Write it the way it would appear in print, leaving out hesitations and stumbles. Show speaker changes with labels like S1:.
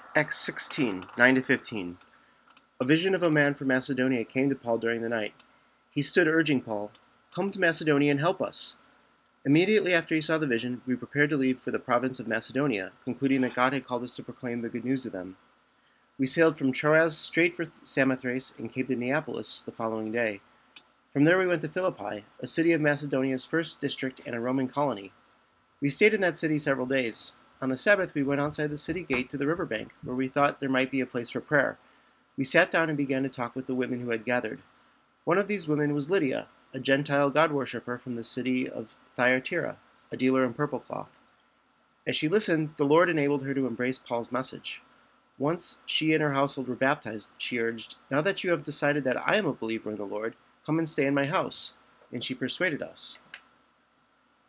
S1: Acts 16, 9-15. A vision of a man from Macedonia came to Paul during the night. He stood urging Paul, "Come to Macedonia and help us." Immediately after he saw the vision, we prepared to leave for the province of Macedonia, concluding that God had called us to proclaim the good news to them. We sailed from Troas straight for Samothrace and came to Neapolis the following day. From there we went to Philippi, a city of Macedonia's first district and a Roman colony. We stayed in that city several days. On the Sabbath we went outside the city gate to the riverbank, where we thought there might be a place for prayer. We sat down and began to talk with the women who had gathered. One of these women was Lydia, a Gentile God-worshipper from the city of Thyatira, a dealer in purple cloth. As she listened, the Lord enabled her to embrace Paul's message. Once she and her household were baptized, she urged, "Now that you have decided that I am a believer in the Lord, come and stay in my house." And she persuaded us.